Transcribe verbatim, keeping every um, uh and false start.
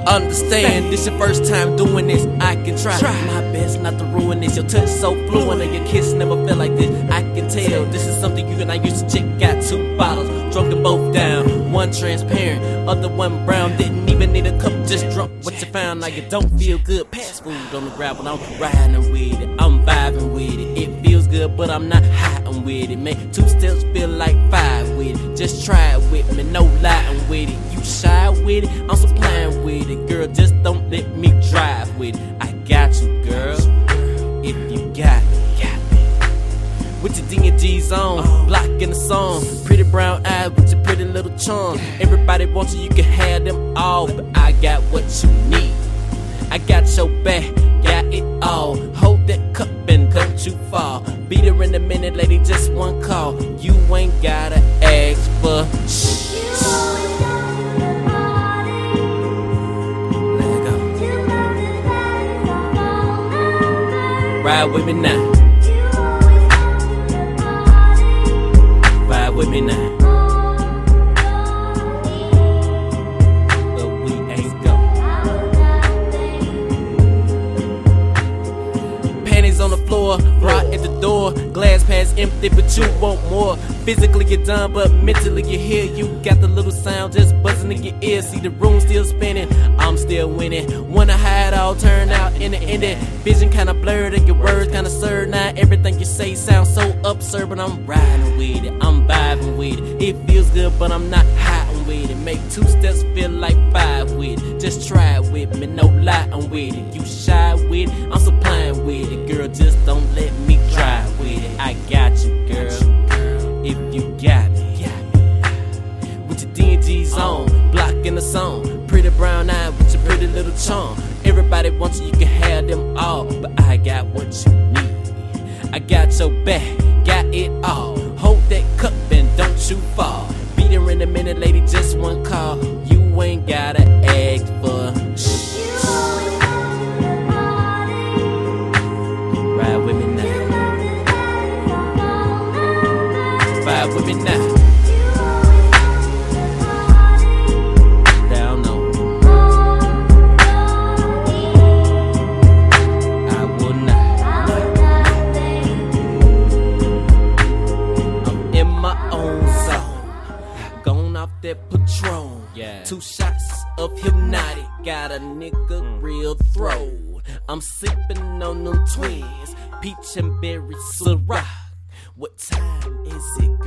understand. This your first time doing this, I can try, try my best not to ruin this. Your touch so fluent and your kiss never felt like this, I can tell. This is something you and I used to check. Got two bottles, drunk them both down. One transparent, other one brown. Didn't even need a cup, just drunk what you found. Now you don't feel good, pass food on the ground. When I'm riding with it, I'm vibing with it. It feels good, but I'm not hiding with it. Make two steps feel like five with it. Just try it with me, no lying with it. You shy with it, I'm supplying with it. Girl, just don't let me drive with it. I got you, girl, if you got me, got me. With your D and G's on, blocking the song. Pretty brown eyes with your pretty little charm. Everybody wants you, you can have them all, but I got what you need. I got your back, got it all. Hold that cup and don't you fall. Beat her in a minute, lady, just one call. You ain't gotta ask for shh. Let go. Ride with me now. Ride with me now. On the floor, rock at the door. Glass pass empty, but you want more. Physically you're done, but mentally you're here. You got the little sound just buzzing in your ear. See the room still spinning, I'm still winning. Wanna hide all, turn out in the ending. Vision kinda blurred and your words kinda slurred. Now everything you say sounds so absurd, but I'm riding with it, I'm vibing with it. It feels good, but I'm not hiding with it. Make two steps feel like five with it. Just try it with me, no lying with it. You shy with it, I'm supplying with it. Girl, just don't let me drive with it. I got you, girl, if you got me. With your D and G's on, blocking the song. Pretty brown eye with your pretty little charm. Everybody wants you, you can have them all, but I got what you need. I got your back, got it all. Hold that cup and don't you fall. Beat her in a minute, lady, just one call. You ain't gotta ask for shh. Ride with me now. Ride with me now. Down on. I will not. I'm in my own zone. Gone off that Patron. Yeah. Two shots of hypnotic. Got a nigga mm. real throw. I'm sipping on them twins, peach and berry Ciroc. What time is it?